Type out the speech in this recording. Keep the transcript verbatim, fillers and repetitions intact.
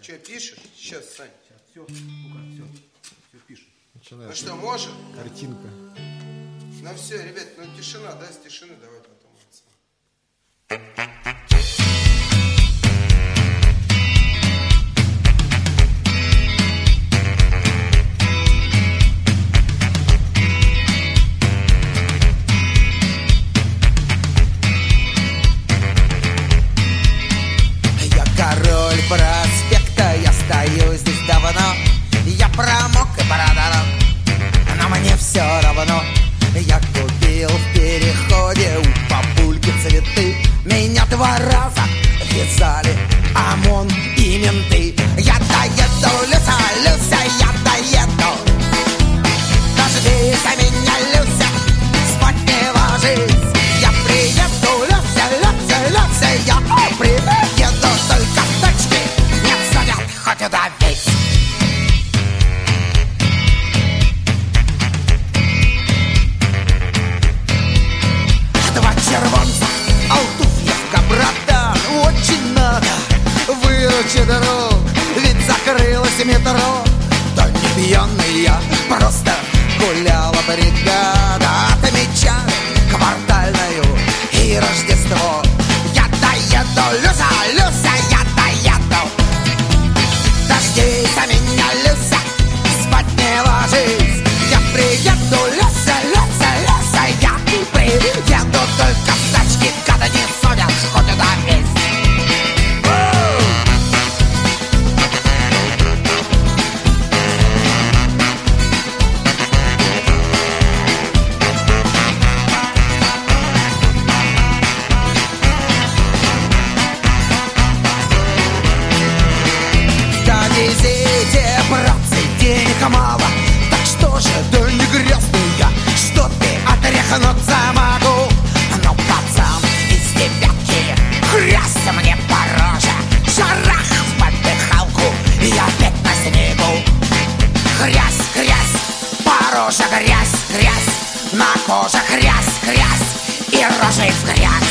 Че, пишешь? Сейчас, Сань. Сейчас, все, Лука, все, все пишет. Начинается. Ну что, можем? Картинка. Ну все, ребят, ну тишина, да, с тишины давай потом. Я король проспекта, я стою здесь давно. Я промок и продрог, но мне все равно. Я купил в переходе у бабульки цветы. Меня два раза вязали ОМОН и менты. Я доеду, Люся, Люся, я доеду. Дождись меня, Люся, спать не ложись. Я приеду, Люся, Люся, Люся, я приеду. Только тачки не садят, хоть удавись. Два червонца, Алтуфьевка, братан, очень надо выручи, друг, ведь закрылось метро. Да не пьяный я, просто гуляла бригада. Отмечали квартальную и Рождество. Я доеду, Люся, Люся, я доеду. Дождись меня, Люся, спать не ложись. Я приеду, Люся, Люся, Люся, я приеду. Только тачки, когда не судят, хоть удавись. Да везите, братцы, денег мало. Так что же, да не грязный я, что ты отряхнуться могу. Но пацан из девятки хрясь мне по роже. Шарах в поддыхалку, и опять на снегу. Грязь, грязь, по роже грязь, грязь. На коже грязь, грязь, и рожей в грязь.